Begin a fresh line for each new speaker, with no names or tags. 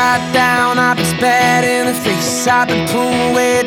right down, I've been spat in the face, I've been pulled way